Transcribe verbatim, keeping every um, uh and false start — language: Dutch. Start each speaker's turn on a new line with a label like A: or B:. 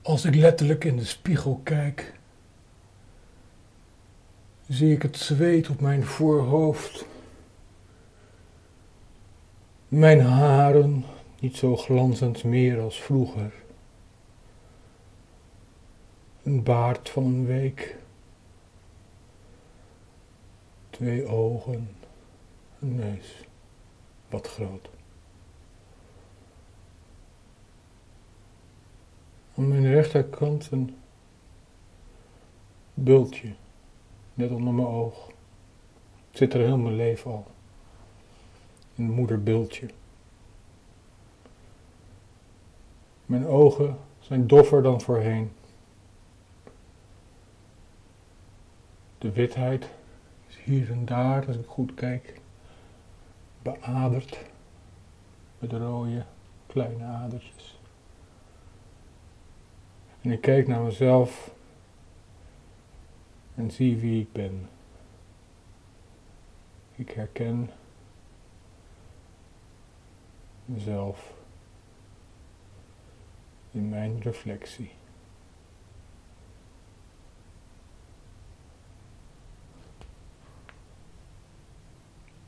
A: Als ik letterlijk in de spiegel kijk, zie ik het zweet op mijn voorhoofd. Mijn haren niet zo glanzend meer als vroeger. Een baard van een week. Twee ogen, een neus, wat groot. Aan mijn rechterkant een bultje, net onder mijn oog. Het zit er heel mijn leven al. Een moederbultje. Mijn ogen zijn doffer dan voorheen. De witheid is hier en daar, als ik goed kijk, beaderd met rode kleine adertjes. En ik kijk naar mezelf en zie wie ik ben. Ik herken mezelf in mijn reflectie.